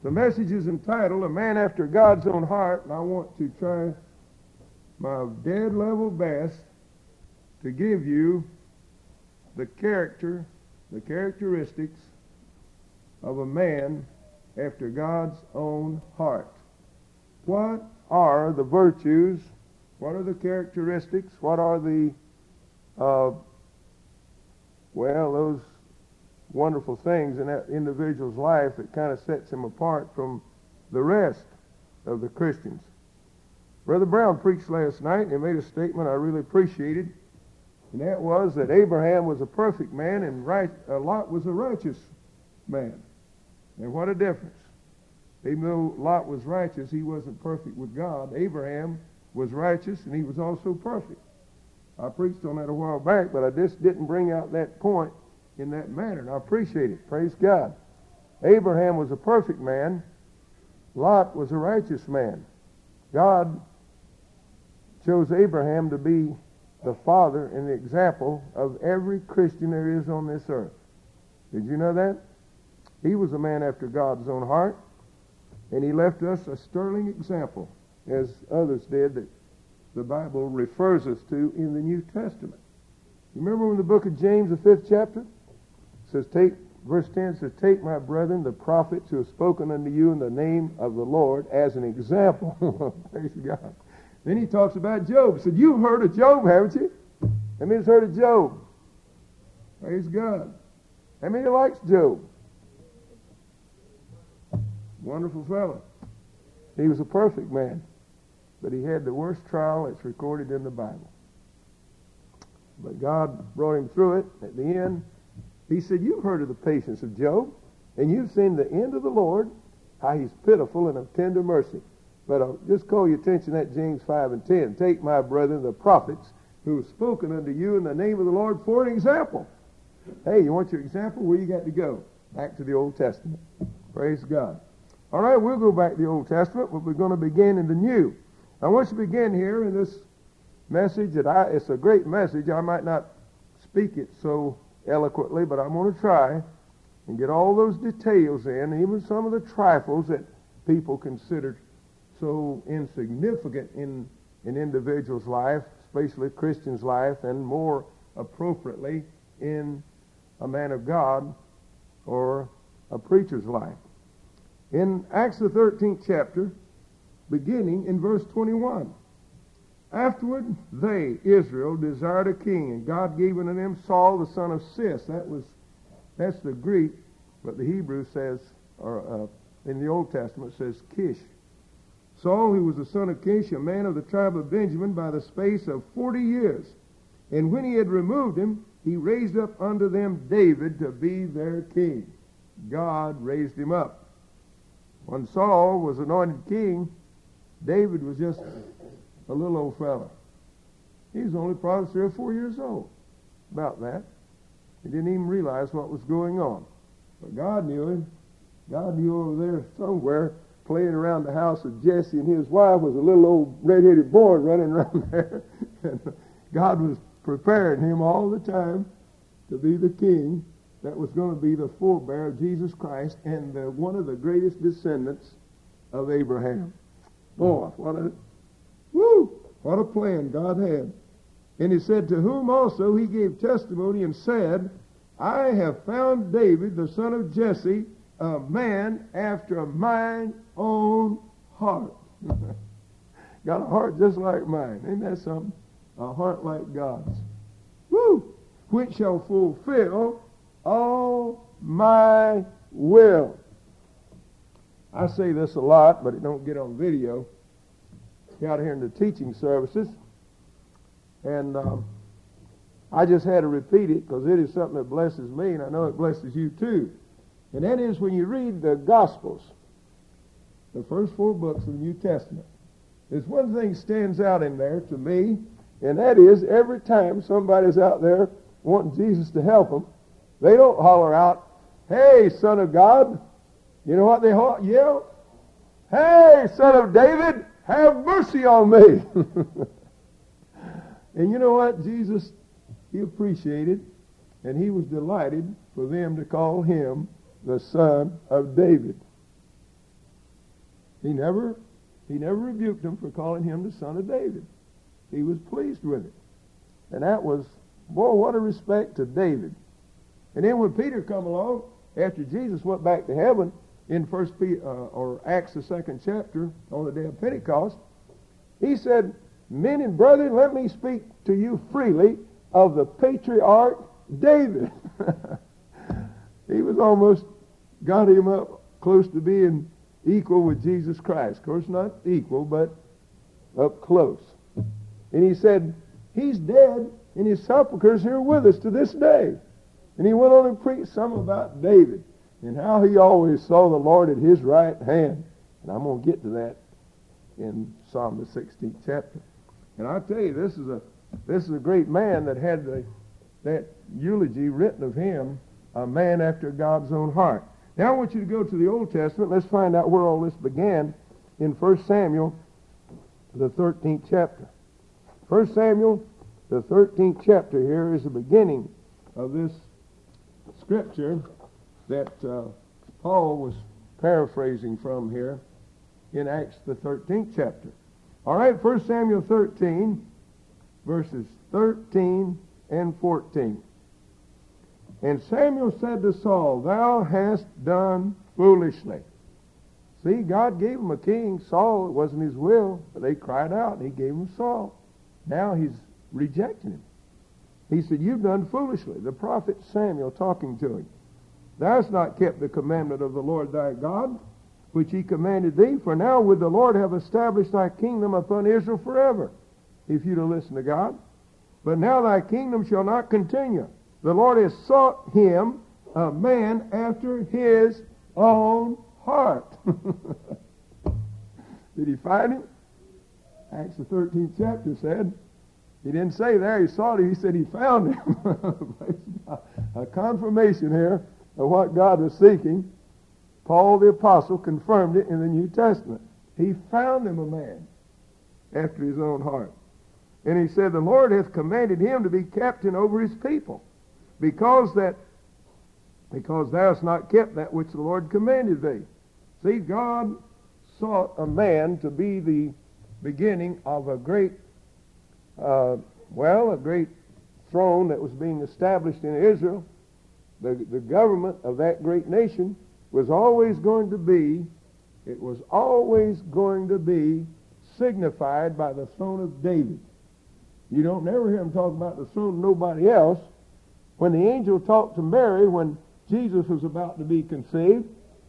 The message is entitled, A Man After God's Own Heart, and I want to try my dead level best to give you the characteristics of a man after God's own heart. What are the virtues? What are the characteristics? What are the, those wonderful things in that individual's life that kind of sets him apart from the rest of the Christians? Brother Brown preached last night and he made a statement I really appreciated, and that was that Abraham was a perfect man and Lot was a righteous man. And what a difference. Even though Lot was righteous, he wasn't perfect with God. Abraham was righteous and he was also perfect. I preached on that a while back, but I just didn't bring out that point in that manner, and I appreciate it. Praise God. Abraham was a perfect man. Lot was a righteous man. God chose Abraham to be the father and the example of every Christian there is on this earth. Did you know that? He was a man after God's own heart, and he left us a sterling example, as others did, that the Bible refers us to in the New Testament. You remember in the book of James, the 5th chapter? It says, verse 10 says, "Take, my brethren, the prophets who have spoken unto you in the name of the Lord as an example." Praise God. Then he talks about Job. He said, "You've heard of Job, haven't you? How many's heard of Job?" Praise God. How many likes Job? Wonderful fellow. He was a perfect man, but he had the worst trial that's recorded in the Bible. But God brought him through it. At the end, he said, "You've heard of the patience of Job, and you've seen the end of the Lord, how he's pitiful and of tender mercy." But I'll just call your attention to that James 5 and 10. "Take, my brethren, the prophets who have spoken unto you in the name of the Lord for an example." Hey, you want your example? Where you got to go? Back to the Old Testament. Praise God. All right, we'll go back to the Old Testament, but we're going to begin in the New. I want you to begin here in this message it's a great message. I might not speak it so eloquently, but I'm going to try and get all those details in, even some of the trifles that people consider so insignificant in an individual's life, especially a Christian's life, and more appropriately in a man of God or a preacher's life. In Acts the 13th chapter, beginning in verse 21, "Afterward they, Israel, desired a king, and God gave unto them Saul the son of Cis." That's the Greek, but the Hebrew says, or in the Old Testament says Kish. "Saul, who was the son of Kish, a man of the tribe of Benjamin, by the space of 40 years. And when he had removed him, he raised up unto them David to be their king." God raised him up. When Saul was anointed king, David was just a little old fella. He was only probably 3 or 4 years old. About that. He didn't even realize what was going on. But God knew him. God knew over there somewhere, playing around the house of Jesse, and his wife was a little old red-headed boy running around there. And God was preparing him all the time to be the king that was going to be the forebear of Jesus Christ and one of the greatest descendants of Abraham. Boy, what a plan God had. "And he said, to whom also he gave testimony and said, I have found David, the son of Jesse, a man after mine own heart." Got a heart just like mine. Ain't that something? A heart like God's. Woo! "Which shall fulfill all my will." I say this a lot, but it don't get on video. Out here in the teaching services. And I just had to repeat it because it is something that blesses me, and I know it blesses you too. And that is when you read the Gospels, the first 4 books of the New Testament. There's one thing stands out in there to me, and that is every time somebody's out there wanting Jesus to help them, they don't holler out, "Hey, Son of God." You know what they yell? "Hey, Son of David, have mercy on me." And you know what? Jesus, he appreciated, and he was delighted for them to call him the Son of David. He never rebuked him for calling him the son of David. He was pleased with it. And that was, boy, what a respect to David. And then when Peter come along, after Jesus went back to heaven, in Acts the 2nd chapter, on the day of Pentecost, he said, "Men and brethren, let me speak to you freely of the patriarch David." He was almost got him up close to being equal with Jesus Christ. Of course, not equal, but up close. And he said, "He's dead, and his sepulchre's here with us to this day." And he went on and preached some about David and how he always saw the Lord at his right hand. And I'm going to get to that in Psalm the 16th chapter. And I tell you, this is a great man that had that eulogy written of him, a man after God's own heart. Now I want you to go to the Old Testament. Let's find out where all this began in 1 Samuel, the 13th chapter. 1 Samuel, the 13th chapter here is the beginning of this scripture that Paul was paraphrasing from here in Acts the 13th chapter. All right, 1 Samuel 13, verses 13 and 14. "And Samuel said to Saul, Thou hast done foolishly." See, God gave him a king, Saul. It wasn't his will, but they cried out, and he gave him Saul. Now he's rejecting him. He said, "You've done foolishly." The prophet Samuel talking to him. "Thou hast not kept the commandment of the Lord thy God, which he commanded thee. For now would the Lord have established thy kingdom upon Israel forever, if you'd have listened to God. But now thy kingdom shall not continue. The Lord has sought him, a man after his own heart." Did he find him? Acts the 13th chapter said, he didn't say there he sought him, he said he found him. A confirmation here of what God was seeking. Paul the apostle confirmed it in the New Testament. He found him a man after his own heart. And he said, "The Lord hath commanded him to be captain over his people, because thou hast not kept that which the Lord commanded thee." See, God sought a man to be the beginning of a great throne that was being established in Israel. The government of that great nation was always going to be signified by the throne of David. You don't never hear him talk about the throne of nobody else. When the angel talked to Mary when Jesus was about to be conceived,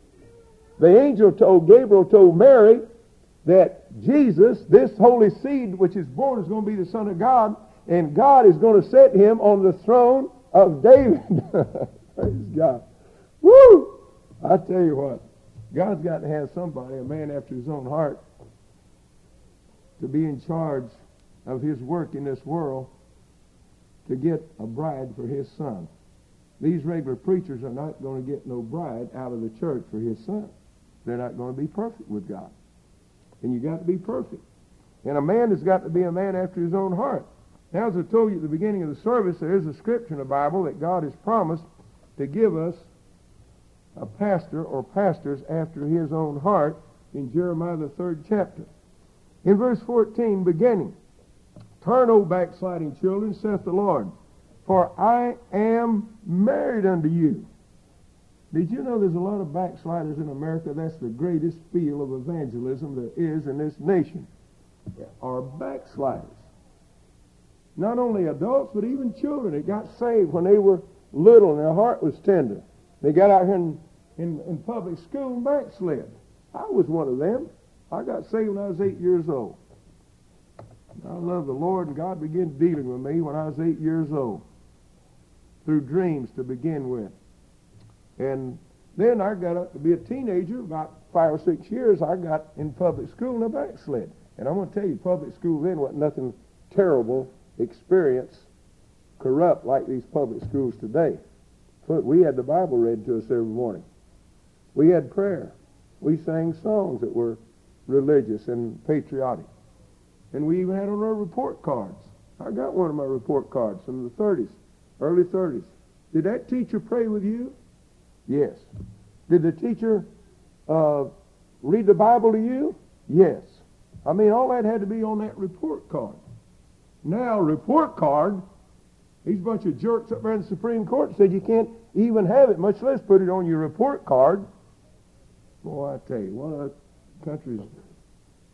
Gabriel told Mary that Jesus, this holy seed which is born, is going to be the Son of God, and God is going to set him on the throne of David. Praise God. Woo! I tell you what, God's got to have somebody, a man after his own heart, to be in charge of his work in this world to get a bride for his son. These regular preachers are not going to get no bride out of the church for his son. They're not going to be perfect with God. And you got to be perfect. And a man has got to be a man after his own heart. Now, as I told you at the beginning of the service, there is a scripture in the Bible that God has promised to give us a pastor or pastors after his own heart in Jeremiah the 3rd chapter. In verse 14, beginning, "Turn, O backsliding children, saith the Lord, for I am married unto you." Did you know there's a lot of backsliders in America? That's the greatest field of evangelism there is in this nation, are backsliders. Not only adults, but even children that got saved when they were little and their heart was tender. They got out here in public school and backslid. I was one of them. I got saved when I was 8 years old. I love the Lord, and God began dealing with me when I was 8 years old, through dreams to begin with. And then I got up to be a teenager. About 5 or 6 years, I got in public school and I backslid. And I'm going to tell you, public school then wasn't nothing terrible experience, corrupt like these public schools today. We had the Bible read to us every morning. We had prayer. We sang songs that were religious and patriotic. And we even had on our report cards. I got one of my report cards from the 30s, early 30s. Did that teacher pray with you? Yes. Did the teacher read the Bible to you? Yes. I mean, all that had to be on that report card. Now, report card, these bunch of jerks up there in the Supreme Court said you can't even have it, much less put it on your report card. Boy, I tell you, one of the country's